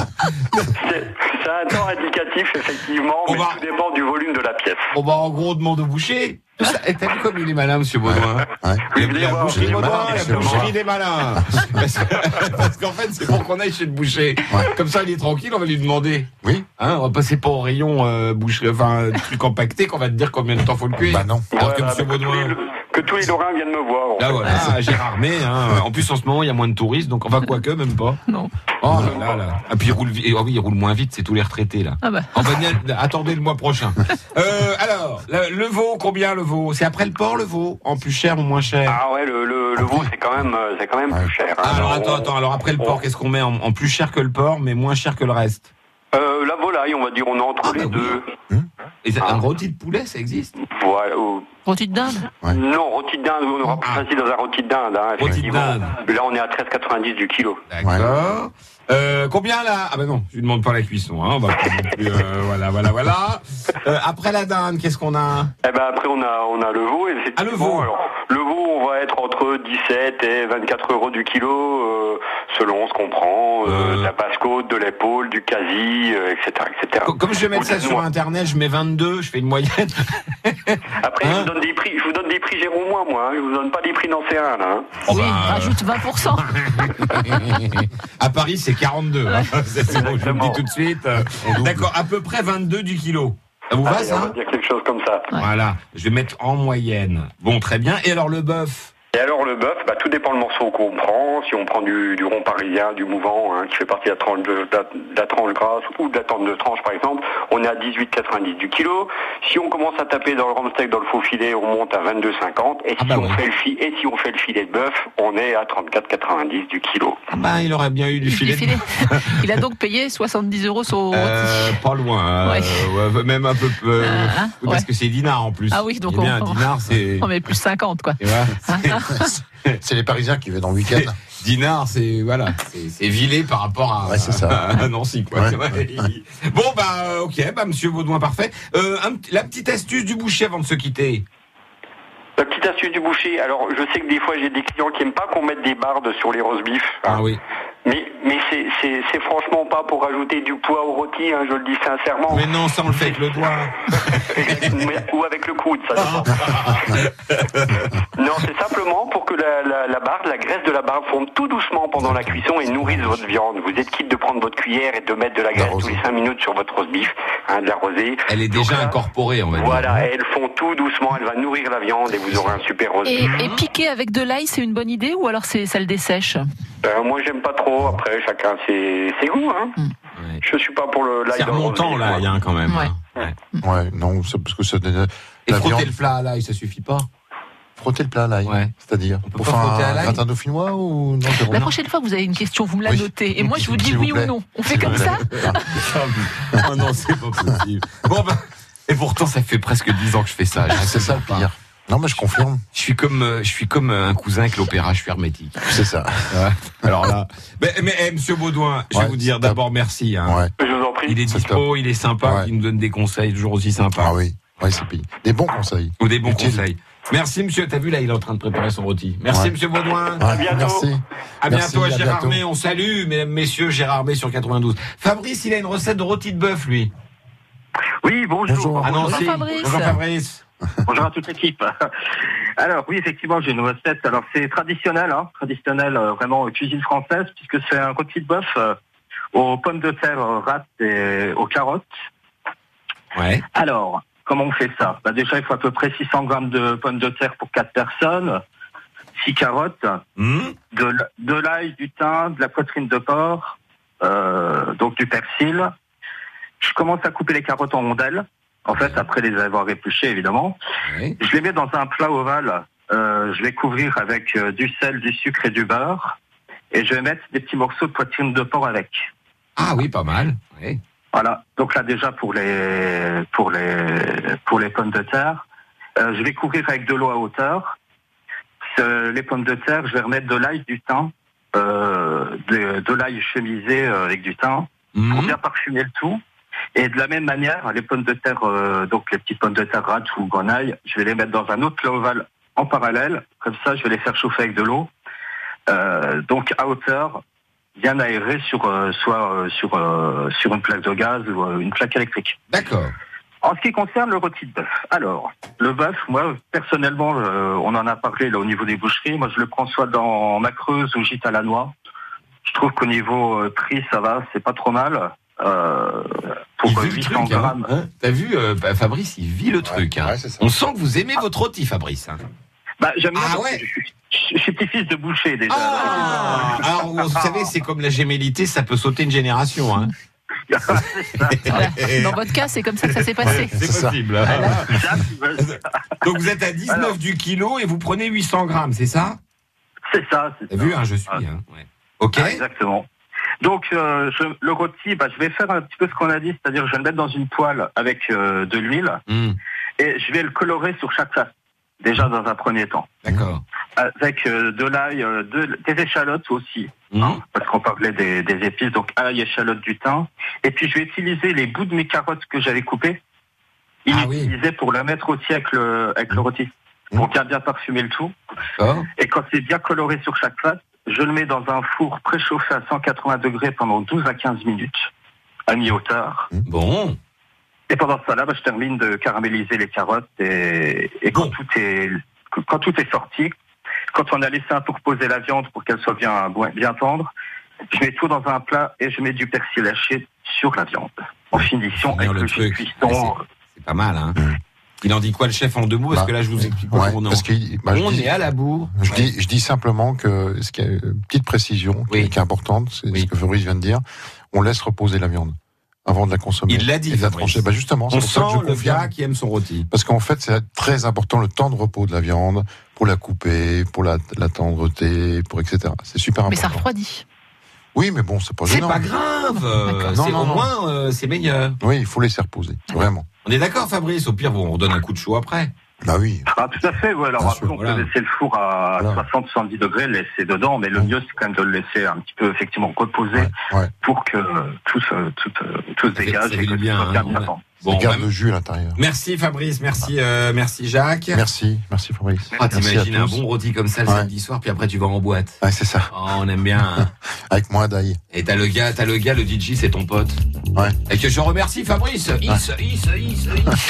C'est, c'est un temps indicatif, effectivement, mais va... tout dépend du volume de la pièce. On va en gros demander au boucher. Et t'as vu comme il est malin, monsieur Baudouin? Ouais. Ouais. Il y a la boucherie Baudouin, il y a la boucherie des malins. Parce, parce qu'en fait, c'est pour qu'on aille chez le boucher. Ouais. Comme ça, il est tranquille, on va lui demander. Oui. Hein, on va passer pas au rayon euh, boucherie, enfin, truc empaqueté, qu'on va te dire combien de temps faut le cuire. Bah non. Alors voilà, que monsieur Baudouin. Tous les, que tous les Lorrains viennent me voir. Là voilà, ah, Gérardmer, hein. En plus en ce moment il y a moins de touristes, donc on va quoique même pas. Non. Oh là là là. Ah puis il roule, vi- oh oui, il roule moins vite, c'est tous les retraités là. Ah bah. En bagnole, attendez le mois prochain. Euh, alors, le, le veau, combien le veau? C'est après le port le veau? En plus cher ou moins cher? Ah ouais, le, le, le veau c'est quand même, euh, c'est quand même plus cher. hein. Ah, alors On- attends, attends, alors après le port, qu'est-ce qu'on met en, en plus cher que le port, mais moins cher que le reste? Euh, la volaille, on va dire, on est entre les deux. Et ça- un rôti de poulet, ça existe? Voilà. ou- Rôti de dinde? Non, rôti de dinde, on aura plus facile dans un rôti de dinde. Hein, Rôti de effectivement. dinde. Là, on est à treize quatre-vingt-dix du kilo. D'accord. Euh, combien là? Ah ben non, je lui demande pas la cuisson, hein. On va pas non plus, euh, voilà, voilà, voilà. Euh, après la dinde, qu'est-ce qu'on a? Eh ben après on a on a le veau et effectivement. Ah, le veau. Alors, le veau on va être entre dix-sept et vingt-quatre euros du kilo euh, selon ce qu'on prend, euh, de la basse-côte, de l'épaule, du quasi, euh, et cetera, et cetera. Comme je vais mettre ça sur internet, je mets vingt-deux, je fais une moyenne. Après je vous donne des prix, je vous donne des prix Jérômois moi, hein, je vous donne pas des prix nancéens là. Hein. Oh, Oui, bah, rajoute vingt pour cent. à Paris, c'est quarante-deux. Hein. C'est c'est bon, je vous le dis tout de suite. Euh, D'accord, à peu près vingt-deux du kilo. Ça vous va, Allez, on va ça? dire quelque chose comme ça. Voilà, je vais mettre en moyenne. Bon, très bien. Et alors le bœuf? Et alors le bœuf, bah, tout dépend le morceau qu'on prend. Si on prend du, du rond parisien, du mouvant, hein, qui fait partie de la tranche, de, de la, de la tranche grasse ou de la tente de tranche par exemple, on est à dix-huit quatre-vingt-dix du kilo. Si on commence à taper dans le rhum steak, dans le faux filet, on monte à vingt-deux cinquante. Et, si bah on oui. fait le fi- et si on fait le filet de bœuf, on est à trente-quatre quatre-vingt-dix du kilo. Ah bah, il aurait bien eu du filet. Du filet. Il a donc payé soixante-dix euros son rôti. Euh, pas loin, Ouais. euh, ouais, même un peu, euh, Euh, hein, parce ouais. que c'est dinar en plus. Ah oui, donc Eh bien, on- un dinar, c'est. On met plus cinquante, quoi. Et voilà, C'est les Parisiens qui viennent en week-end. dinar, c'est voilà, c'est c'est vilé par rapport à, Ouais, c'est ça. à Nancy, quoi. Ouais, c'est vrai. ouais, Bon bah, euh, ok, bah Monsieur Baudouin, parfait. Euh, un p- la petite astuce du boucher avant de se quitter. La petite astuce du boucher, alors je sais que des fois j'ai des clients qui aiment pas qu'on mette des bardes sur les roast beef. Ah oui. Mais, mais c'est, c'est, c'est franchement pas pour rajouter du poids au rôti, hein, je le dis sincèrement. Mais non, ça on le fait avec le doigt. Ou avec le coude, ça dépend. Non, c'est simplement pour que la, la, la barbe, la graisse de la barbe fonde tout doucement pendant la cuisson et nourrisse votre viande. Vous êtes quitte de prendre votre cuillère et de mettre de la graisse tous les cinq minutes sur votre roast beef, hein, de la rosée. Elle est déjà incorporée, on va dire. Voilà, elles font tout doucement, elle va nourrir la viande et vous aurez un super roast Et, beef. et piquer avec de l'ail, c'est une bonne idée ou alors c'est, ça le dessèche? Euh, moi, j'aime pas trop. Après, chacun ses, ses goûts. Hein. Ouais. Je suis pas pour le l'ail C'est dans le remontant roast beef, là, moi. il y a un quand même. Ouais. hein. Ouais, non, c'est parce que ça donne. Et La frotter viande, le plat à l'ail, ça suffit pas. frotter le plat à l'ail. Ouais. C'est-à-dire, On peut pour pas faire frotter à un l'ail gratin dauphinois ou non, Jérôme La prochaine fois, vous avez une question, vous me la Oui. notez. Et moi, je vous dis S'il oui vous ou plaît. non. On fait comme ça? Oh non, c'est pas possible. Bon bah, et pourtant ça fait presque dix ans que je fais ça. C'est ça le pire. Non, mais je confirme. Je suis comme, euh, je suis comme euh, un cousin avec l'opéra, je suis hermétique. C'est ça. Ouais. Alors là, mais, mais eh, Monsieur Baudouin, je vais Ouais, vous dire c'est top. d'abord merci. Hein. Ouais. Je vous en prie. Il est C'est dispo, il est sympa, Ouais. il nous donne des conseils toujours aussi sympas. Ah oui. Ouais, c'est payé. Des bons conseils. Ou des bons Utile. conseils. Merci Monsieur, t'as vu là, il est en train de préparer son rôti. Merci Ouais. Monsieur Baudouin. Ouais, bientôt. Merci. À Merci, bientôt à à Gérardmer, bientôt. on salue, mesdames, messieurs, Gérardmer sur quatre-vingt-douze. Fabrice, il a une recette de rôti de bœuf, lui. Oui, bonjour. Bonjour. Ah non, Bonjour si. Fabrice. Bonjour Fabrice. Bonjour à toute l'équipe. Alors oui, effectivement, j'ai une recette. Alors c'est traditionnel, hein, traditionnel, euh, vraiment euh, cuisine française, puisque c'est un rôti de bœuf euh, aux pommes de terre euh, rates et aux carottes. Ouais. Alors, comment on fait ça? Bah, déjà, il faut à peu près six cents grammes de pommes de terre pour quatre personnes, six carottes, Mmh. de, l- de l'ail, du thym, de la poitrine de porc, euh, donc du persil. Je commence à couper les carottes en rondelles, en fait, après les avoir épluchées, évidemment. Ouais. Je les mets dans un plat ovale. Euh, je vais couvrir avec euh, du sel, du sucre et du beurre. Et je vais mettre des petits morceaux de poitrine de porc avec. Ah oui, pas mal. Ouais. Voilà. Donc là, déjà, pour les, pour les, pour les pommes de terre, euh, je vais couvrir avec de l'eau à hauteur. Ce- les pommes de terre, je vais remettre de l'ail, du thym, euh, de, de l'ail chemisé euh, avec du thym, Mmh. pour bien parfumer le tout. Et de la même manière, les pommes de terre, euh, donc les petites pommes de terre rates ou grenaille, je vais les mettre dans un autre plat ovale en parallèle. Comme ça, je vais les faire chauffer avec de l'eau. Euh, donc à hauteur, bien aéré sur euh, soit euh, sur euh, sur une plaque de gaz ou euh, une plaque électrique. D'accord. En ce qui concerne le rôti de bœuf, alors le bœuf, moi personnellement, euh, on en a parlé là au niveau des boucheries. Moi, je le prends soit dans ma Creuse ou gîte à la noix. Je trouve qu'au niveau euh, prix, ça va, c'est pas trop mal. Euh, pour Il euh, vit le huit cents truc, hein. grammes. Hein. T'as vu, euh, bah, Fabrice, il vit le truc. Hein. ouais, c'est ça. On sent que vous aimez votre rôti, Fabrice. Hein. Bah, j'aime bien Ah parce ouais. que je suis, je suis petit-fils de boucher déjà. Ah, alors, vous savez, c'est comme la gémellité, ça peut sauter une génération. Hein. Dans votre cas, c'est comme ça que ça s'est passé. C'est C'est possible. Donc vous êtes à dix-neuf Alors. du kilo et vous prenez huit cents grammes, c'est ça? C'est ça, c'est T'as ça. vu, hein, je suis. Hein, ouais. Ok. Ah, exactement. Donc, euh, je, le rôti, bah, je vais faire un petit peu ce qu'on a dit, c'est-à-dire je vais le mettre dans une poêle avec euh, de l'huile Mmh. et je vais le colorer sur chaque face, déjà dans un premier temps. D'accord. Avec euh, de l'ail, euh, de, des échalotes aussi, Mmh. hein, parce qu'on parlait des, des épices, donc ail, échalotes, du thym. Et puis je vais utiliser les bouts de mes carottes que j'avais coupées, Ah oui. inutilisées pour la mettre aussi avec le, avec le rôti, pour bien bien parfumer le tout. D'accord. Et quand c'est bien coloré sur chaque face, je le mets dans un four préchauffé à cent quatre-vingts degrés pendant douze à quinze minutes, à mi-hauteur. Bon. Et pendant ce temps-là, bah, je termine de caraméliser les carottes et, et quand, Bon. tout est, quand tout est sorti, quand on a laissé un peu reposer la viande pour qu'elle soit bien, bien tendre, je mets tout dans un plat et je mets du persil haché sur la viande. En finition, Finir avec le le jus de truc. cuisson. Ouais, C'est pas mal, hein. Il en dit quoi le chef en deux mots? Parce Bah, que là, je vous explique ouais, comment on est. parce que, bah, je On dis- est à la bourre. Je Ouais. dis, je dis simplement que ce qui est une petite précision qui, Oui. est, qui est importante, c'est Oui. ce que Fabrice vient de dire. On laisse reposer la viande avant de la consommer. Il l'a dit, et de la Fabrice. trancher. Bah justement, c'est On pour ça que sent je le confirme. gars qui aime son rôti. Parce qu'en fait, c'est très important le temps de repos de la viande pour la couper, pour la, la tendreté, pour et cetera. C'est super Mais ça important. refroidit. Oui, mais bon, c'est pas C'est gênant. pas grave. euh, D'accord. Non, c'est- non, au non. moins, euh, c'est meilleur. Oui, il faut laisser reposer, vraiment. On est d'accord, Fabrice? Au pire, bon, on redonne un coup de chaud après. Bah oui. Ah, tout à fait, ouais. Alors Bien après, sûr, on voilà. peut laisser le four à Voilà. soixante à soixante-dix degrés, le laisser dedans, mais le Ouais. mieux, c'est quand même de le laisser un petit peu, effectivement, reposer Ouais, ouais. pour que tout se, tout, euh, tout se Ça fait- dégage ça fait et que du bien, tout soit bien hein. bien tendre. Bon, garde bah, le jus à l'intérieur. merci Fabrice, merci, euh, merci Jacques. Merci, merci Fabrice. Ah, Merci t'imagines à un tous. bon rôti comme ça le Ouais. samedi soir, puis après tu vas en boîte. Ouais, c'est ça. Oh, on aime bien. Hein. Avec moins d'ail. Et t'as le gars, t'as le gars, le D J, c'est ton pote. Ouais. Et que je remercie Fabrice, Is, Is, Is, Is, Is,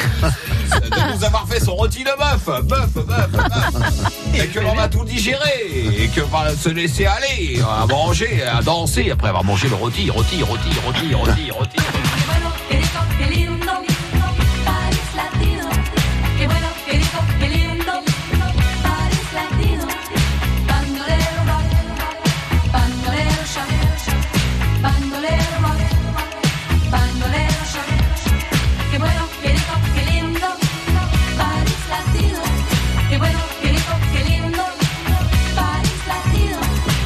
Is, de nous avoir fait son rôti de bœuf, bœuf, bœuf, bœuf. Et que l'on va tout digérer, et que va se laisser aller, à manger, à danser, après avoir mangé le rôti, rôti, rôti, rôti, rôti, rôti. Qué rico, qué lindo, Paris latino. Qué bueno, qué rico, qué lindo, Paris latino. Bandolero rock, bandolero shock, bandolero rock, bandolero shock. Qué bueno, qué rico, qué lindo, Paris latino. Qué bueno, qué rico, qué lindo, Paris latino.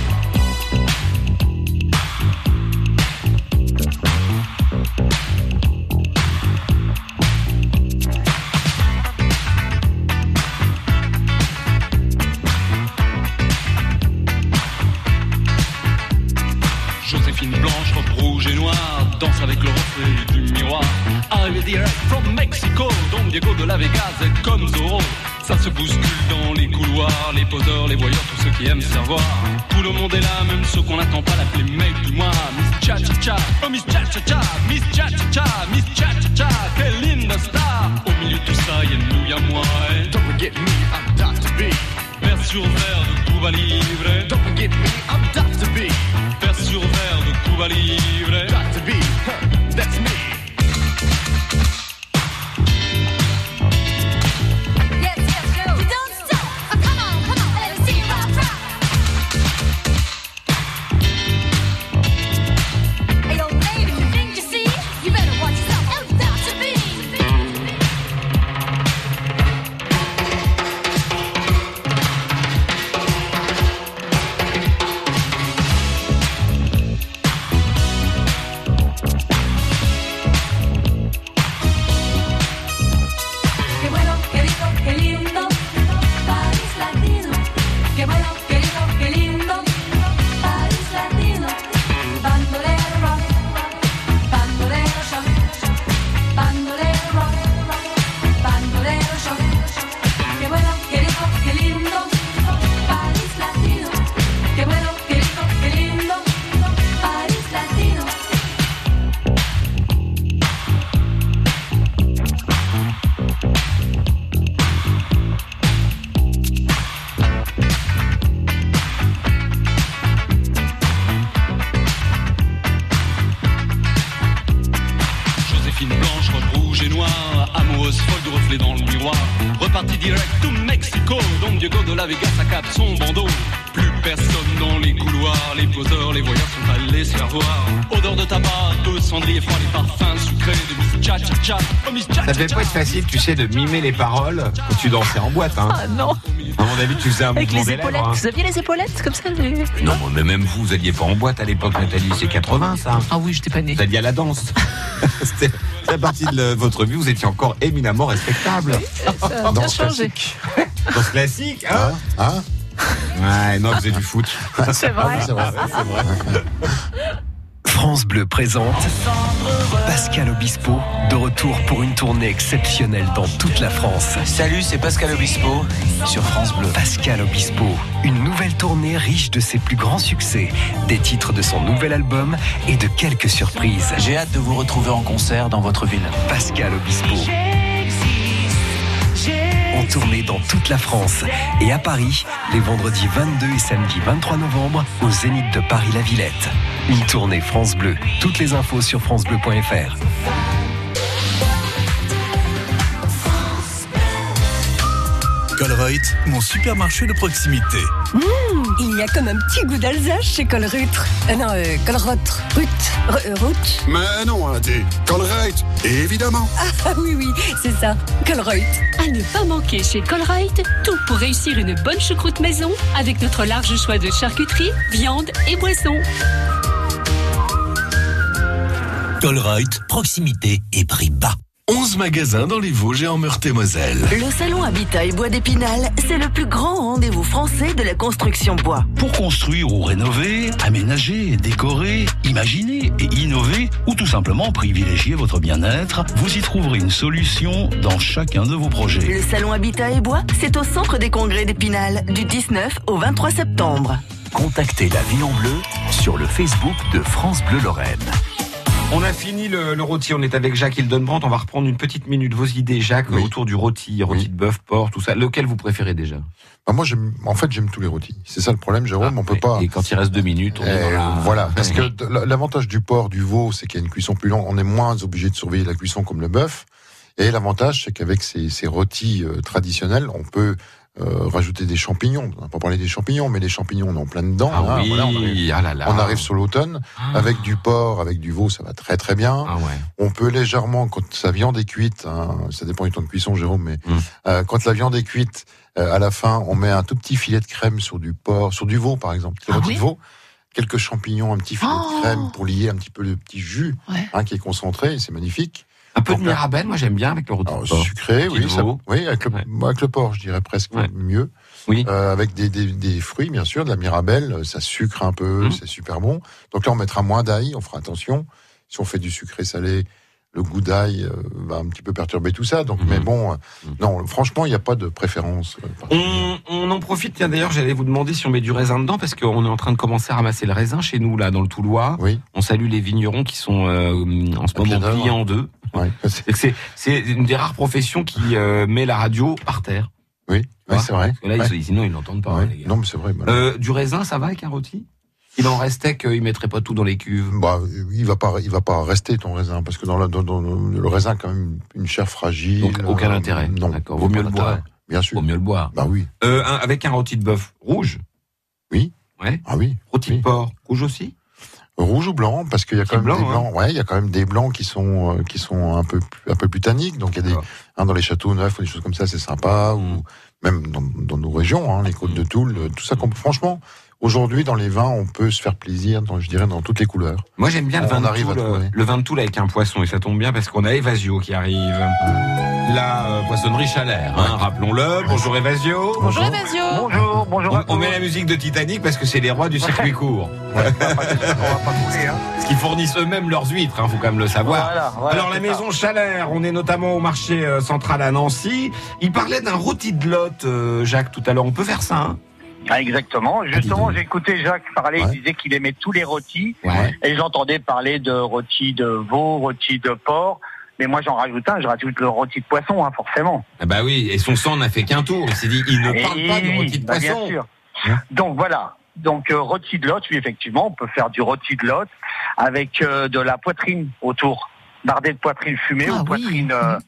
Joséphine blanche, robe rouge et noire, danse avec le reflet du miroir. Arrivé direct from Mexico, Don Diego de la Vegas est comme Zorro. Ça se bouscule dans les couloirs, les poseurs, les voyeurs, tous ceux qui aiment se faire voir. Tout le monde est là, même ceux qu'on n'attend pas, l'appeler mec du mois. Miss Cha Cha Cha, oh Miss Cha Cha Cha, Miss Cha Cha Cha, Miss Cha Cha Cha, quelle linda star. Au milieu de tout ça, y'a nous, y'a moi. Et don't forget me, I'm Doctor B. Verre sur verre de Cuba Libre. Don't forget me, I'm Doctor B. Verre sur verre de Cuba Libre. Doctor B, huh, that's me. Yes, yes, go. You don't stop. Oh, come on, come on, let me see you rock, rock. Hey, yo, baby, you think you see? You better watch yourself. Oh, Doctor B. Joséphine blanche, robe rouge et noire, amoureuse folle de reflets dans le miroir. Reparti direct to Mexico, Don Diego de la Vega s'accape son bandeau. Plus personne dans les couloirs, les poseurs, les voyeurs sont allés se faire voir. Odeur de tabac, de cendrier froid, les parfums sucrés de Miss Cha Cha Cha. Oh Miss Cha Ça devait pas être facile, tu sais, de mimer les paroles quand tu dansais en boîte. Hein. Ah non. À mon avis, tu faisais un Avec mouvement les des lèvres. épaulettes. Hein. Vous aviez les épaulettes comme ça les... Non, mais même vous, vous alliez pas en boîte à l'époque, Nathalie, c'est quatre-vingts ça. Ah oui, j'étais pas née. Vous alliez à la danse. C'était la partie de votre vie, vous étiez encore éminemment respectable. Ça a bien changé. Danse classique, hein, hein Ouais, non, vous avez du foot. C'est vrai. C'est vrai, c'est vrai. France Bleu présente Pascal Obispo, de retour pour une tournée exceptionnelle dans toute la France. Salut, c'est Pascal Obispo sur France Bleu. Pascal Obispo, une nouvelle tournée riche de ses plus grands succès, des titres de son nouvel album et de quelques surprises. J'ai hâte de vous retrouver en concert dans votre ville. Pascal Obispo, en tournée dans toute la France et à Paris, les vendredis vingt-deux et samedi vingt-trois novembre, au Zénith de Paris-La Villette. Une tournée France Bleu. Toutes les infos sur francebleu point f r. Colruyt, mon supermarché de proximité. Mmh, il y a comme un petit goût d'Alsace chez Colruyt. Euh, non, euh, Colruyt. Rut. R- Rut. Mais non, hein, t'es Colruyt, évidemment. Ah oui, oui, c'est ça. Colruyt. À ne pas manquer chez Colruyt, tout pour réussir une bonne choucroute maison avec notre large choix de charcuterie, viande et boissons. Colruyt, proximité et prix bas. onze magasins dans les Vosges et en Meurthe-et-Moselle. Le salon Habitat et Bois d'Épinal, c'est le plus grand rendez-vous français de la construction bois. Pour construire ou rénover, aménager, décorer, imaginer et innover, ou tout simplement privilégier votre bien-être, vous y trouverez une solution dans chacun de vos projets. Le salon Habitat et Bois, c'est au centre des congrès d'Épinal, du dix-neuf au vingt-trois septembre. Contactez la Vie en Bleu sur le Facebook de France Bleu Lorraine. On a fini le, le rôti, on est avec Jacques Hildenbrandt, on va reprendre une petite minute vos idées, Jacques, oui. autour du rôti, rôti oui. de bœuf, porc, tout ça. Lequel vous préférez déjà? Bah moi, j'aime, en fait, j'aime tous les rôtis. C'est ça le problème, Jérôme, ah, on peut ouais. pas... Et quand il reste deux minutes, on est dans la... Voilà, parce que l'avantage du porc, du veau, c'est qu'il y a une cuisson plus longue, on est moins obligé de surveiller la cuisson comme le bœuf. Et l'avantage, c'est qu'avec ces, ces rôtis euh, traditionnels, on peut... Euh, rajouter des champignons. On n'a pas parlé des champignons, mais les champignons, on est en plein dedans. Ah hein, oui, voilà, on, arrive, ah là là. on arrive sur l'automne. Ah. Avec du porc, avec du veau, ça va très très bien. Ah ouais. On peut légèrement, quand sa viande est cuite, hein, ça dépend du temps de cuisson, Jérôme, mais mm. euh, quand la viande est cuite, euh, à la fin, on met un tout petit filet de crème sur du porc, sur du veau par exemple, ah oui de veau. Quelques champignons, un petit filet oh. de crème pour lier un petit peu le petit jus ouais. hein, qui est concentré, c'est magnifique. Un peu de mirabelle, moi j'aime bien avec le rôti de porc. Sucré, oui, ça, oui, avec le, ouais. avec le porc, je dirais presque ouais. mieux. Oui. Euh, avec des, des, des fruits, bien sûr, de la mirabelle, ça sucre un peu, mmh. c'est super bon. Donc là, on mettra moins d'ail, on fera attention. Si on fait du sucré salé, le goût d'ail euh, va un petit peu perturber tout ça. Donc, mmh. mais bon, euh, mmh. non, franchement, il n'y a pas de préférence. Euh, on, on en profite. Tiens, d'ailleurs, j'allais vous demander si on met du raisin dedans, parce qu'on est en train de commencer à ramasser le raisin chez nous, là, dans le Toulois. Oui. On salue les vignerons qui sont euh, en ce moment pliés en deux. Ouais. C'est, c'est une des rares professions qui euh, met la radio par terre. Oui, ouais, c'est vrai. Parce que là, ouais. ils, sinon, ils n'entendent pas. Ouais. Hein, les gars. Non, mais c'est vrai. Euh, du raisin, ça va avec un rôti? Il en restait qu'ils mettraient pas tout dans les cuves. Bah, il va pas, il va pas rester ton raisin, parce que dans, la, dans, dans le raisin, quand même, une chair fragile. Donc, aucun euh, intérêt. Non. D'accord. Vaut mieux le boire. Bien sûr. Vaut mieux le boire. Bah oui. Euh, un, avec un rôti de bœuf rouge. Oui. Ouais. Ah oui. Rôti oui. de porc rouge aussi. Rouge ou blanc, parce qu'il y a quand même blanc, des blancs. Hein. Ouais, il y a quand même des blancs qui sont euh, qui sont un peu un peu plus tanniques. Donc il y a des hein, dans les châteaux neufs ou des choses comme ça, c'est sympa. Mmh. Ou même dans, dans nos régions, hein, les côtes de Toul, tout ça. Qu'on, franchement, aujourd'hui dans les vins, on peut se faire plaisir. Dans, je dirais dans toutes les couleurs. Moi j'aime bien on le vin de arrive Toul, à le vin de Toul avec un poisson, et ça tombe bien parce qu'on a Evasio qui arrive. La euh, poissonnerie Chalère, hein, ouais. rappelons-le. Bonjour Evasio. Bonjour Evasio. Bonjour, bonjour. On, on met la musique de Titanic parce que c'est les rois du circuit court. Ouais, on va pas, on va pas couler, hein. Parce qu'ils fournissent eux-mêmes leurs huîtres, hein, faut quand même le savoir. Voilà, voilà, Alors la maison ça. Chalère, on est notamment au marché euh, central à Nancy. Il parlait d'un rôti de Lot, euh, Jacques, tout à l'heure. On peut faire ça, hein? Ah, exactement. Justement, j'ai écouté Jacques parler, ouais. il disait qu'il aimait tous les rôtis. Ouais. Et j'entendais parler de rôti de veau, rôti de porc. Mais moi, j'en rajoute un, je rajoute le rôti de poisson, hein, forcément. Ah bah oui, et son sang n'a fait qu'un tour. Il s'est dit, il ne parle et pas du rôti de bah, poisson. Bien sûr. Hein? Donc voilà. Donc euh, rôti de Lot, oui, effectivement, on peut faire du rôti de Lot avec euh, de la poitrine autour. Bardée de poitrine fumée Ah ou oui. poitrine... euh,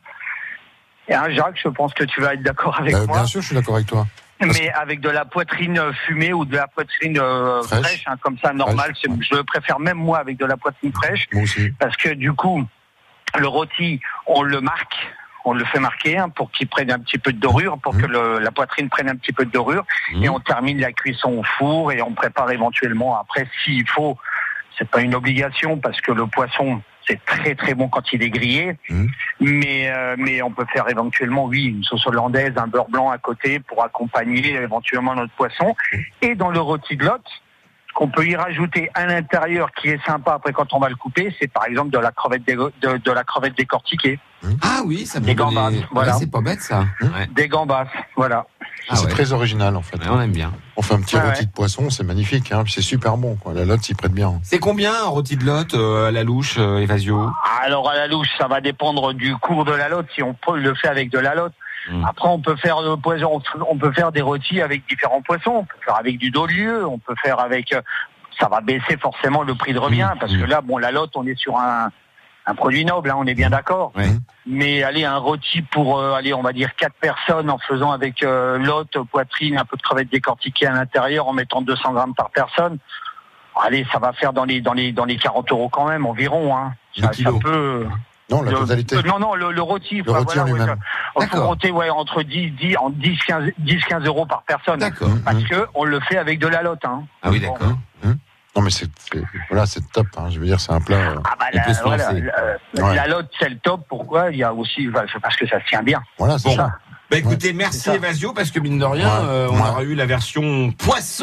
Et hein, Jacques, je pense que tu vas être d'accord avec Bah, moi. bien sûr, je suis d'accord avec toi. Mais avec de la poitrine euh, fumée ou de la poitrine euh, Fraîche. fraîche, hein, comme ça, normal. Fraîche, c'est- Je le préfère même moi avec de la poitrine fraîche. Moi aussi. Parce que du coup, le rôti, on le marque, on le fait marquer hein, pour qu'il prenne un petit peu de dorure, pour Mmh. que le- la poitrine prenne un petit peu de dorure. Mmh. Et on termine la cuisson au four et on prépare éventuellement après s'il faut. C'est pas une obligation parce que le poisson, c'est très très bon quand il est grillé. Mmh. Mais, euh, mais on peut faire éventuellement, oui, une sauce hollandaise, un beurre blanc à côté pour accompagner éventuellement notre poisson. Et dans le rôti de lot, ce qu'on peut y rajouter à l'intérieur qui est sympa après quand on va le couper, c'est par exemple de la crevette, dégo- de, de la crevette décortiquée. Ah oui, ça peut Des donner- gambas, Ouais, voilà. c'est pas bête ça. Ouais. Des gambas, voilà. Ah c'est ouais. très original en fait. Ouais, on aime bien. On fait un petit Ah rôti ouais. de poisson, c'est magnifique, hein, puis c'est super bon. Quoi. La lotte s'y prête bien. C'est combien un rôti de lot euh, à la louche, euh, Evasio? Alors à la louche, ça va dépendre du cours de la lotte, si on peut le fait avec de la lotte. Mm. Après, on peut faire le poisson, on peut faire des rôtis avec différents poissons. On peut faire avec du dolieu, on peut faire avec. euh, Ça va baisser forcément le prix de revient parce que là, bon, la lotte, on est sur un, un produit noble, hein, on est bien d'accord. Ouais. Mais allez, un rôti pour, euh, allez, on va dire quatre personnes en faisant avec euh, lotte, poitrine, un peu de crevettes décortiquées à l'intérieur, en mettant deux cents grammes par personne. Allez, ça va faire dans les dans les dans les quarante euros quand même environ. Hein. Le Ça, ça kilo. peut. Non, la le- totalité. euh, non, non, le, le rôti. Le quoi, rôti voilà, en ouais, lui-même. ça- faut D'accord. compter ouais, entre dix, dix, en dix, quinze, dix, quinze euros par personne. D'accord. Parce que on le fait avec de la lotte. Hein. Ah oui, Bon. d'accord. Non, mais c'est, c'est- voilà, c'est top. Hein. Je veux dire, c'est un plat. euh, Ah bah On la, peut se voilà, lancer. la, Ouais. la lotte, c'est le top. Pourquoi? Il y a aussi, bah, c'est parce que ça se tient bien. Voilà, c'est Bon. ça. Bah écoutez, merci C'est ça. Evasio, parce que mine de rien, Ouais. euh, on Ouais. aura eu la version poisson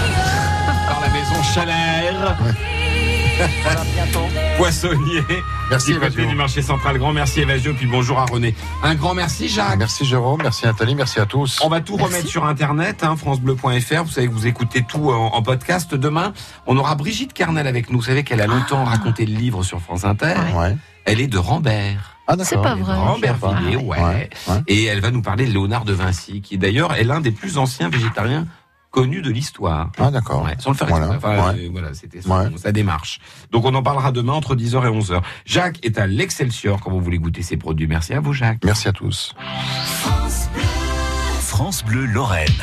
par la maison Chalère. Voilà, bientôt. Poissonnier. Merci, du côté Evasio. du marché central. Grand merci Evasio, puis bonjour à René. Un grand merci Jacques. Merci Jérôme, merci Nathalie, merci à tous. On va tout remettre sur internet, hein, francebleu point f r. Vous savez que vous écoutez tout en, en podcast. Demain, on aura Brigitte Carnel avec nous. Vous savez qu'elle a longtemps raconté le livre sur France Inter. Ouais. Elle est de Rambert. Ah, d'accord. C'est pas vrai. Rambervillers, ouais. Ouais, ouais. Et elle va nous parler de Léonard de Vinci, qui d'ailleurs est l'un des plus anciens végétariens connus de l'histoire. Ah, d'accord. Ouais, sans le faire Voilà, exprès. Enfin, ouais. euh, voilà, c'était son- Ouais. sa démarche. Donc on en parlera demain entre dix heures et onze heures. Jacques est à l'Excelsior quand vous voulez goûter ses produits. Merci à vous Jacques. Merci à tous. France Bleu Lorraine.